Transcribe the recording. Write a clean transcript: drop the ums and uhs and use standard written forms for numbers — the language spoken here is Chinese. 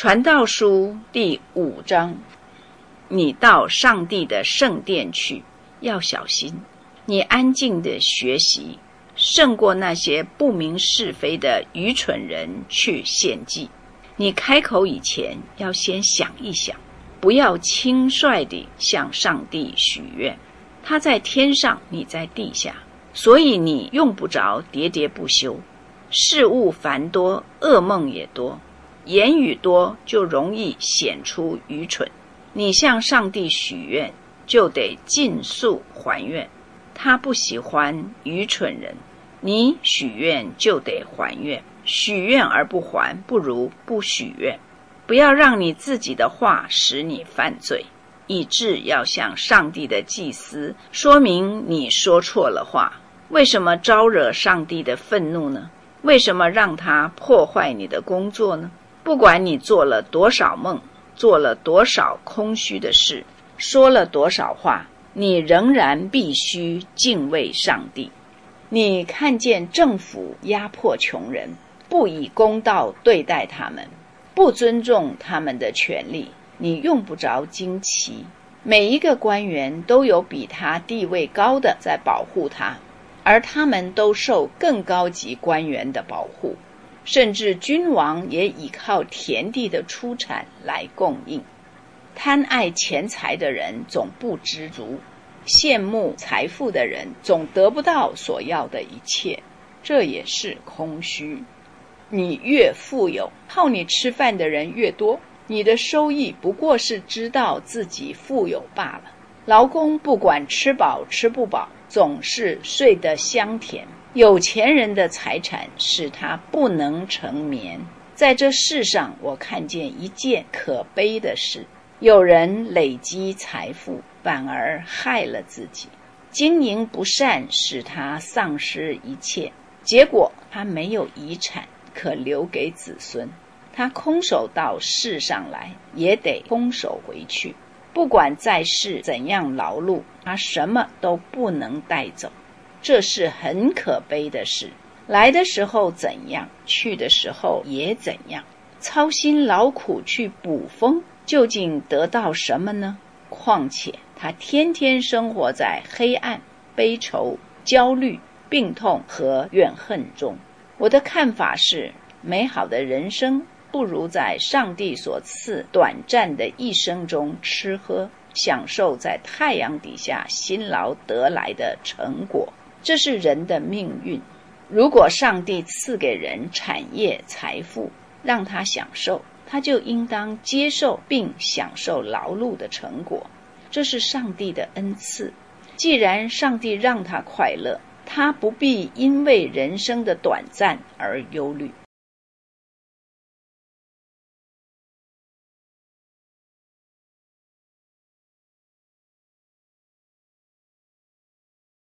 传道书第5章，你到上帝的圣殿去，要小心，你安静的学习，胜过那些不明是非的愚蠢人去献祭。你开口以前，要先想一想，不要轻率地向上帝许愿。他在天上，你在地下，所以你用不着喋喋不休。事物繁多，噩梦也多，言语多就容易显出愚蠢。你向上帝许愿，就得尽速还愿。他不喜欢愚蠢人，你许愿就得还愿。许愿而不还，不如不许愿。不要让你自己的话使你犯罪，以致要向上帝的祭司说明你说错了话。为什么招惹上帝的愤怒呢？为什么让他破坏你的工作呢？不管你做了多少梦，做了多少空虚的事，说了多少话，你仍然必须敬畏上帝。你看见政府压迫穷人，不以公道对待他们，不尊重他们的权利，你用不着惊奇。每一个官员都有比他地位高的在保护他，而他们都受更高级官员的保护，甚至君王也依靠田地的出产来供应。贪爱钱财的人总不知足，羡慕财富的人总得不到所要的一切，这也是空虚。你越富有，靠你吃饭的人越多，你的收益不过是知道自己富有罢了。劳工不管吃饱吃不饱，总是睡得香甜。有钱人的财产使他不能成眠。在这世上，我看见一件可悲的事，有人累积财富，反而害了自己。经营不善，使他丧失一切，结果他没有遗产可留给子孙。他空手到世上来，也得空手回去。不管在世怎样劳碌，他什么都不能带走。这是很可悲的事。来的时候怎样，去的时候也怎样。操心劳苦去捕风，究竟得到什么呢？况且他天天生活在黑暗、悲愁、焦虑、病痛和怨恨中。我的看法是，美好的人生不如在上帝所赐短暂的一生中吃喝，享受在太阳底下辛劳得来的成果。这是人的命运。如果上帝赐给人产业财富，让他享受，他就应当接受并享受劳碌的成果。这是上帝的恩赐。既然上帝让他快乐，他不必因为人生的短暂而忧虑。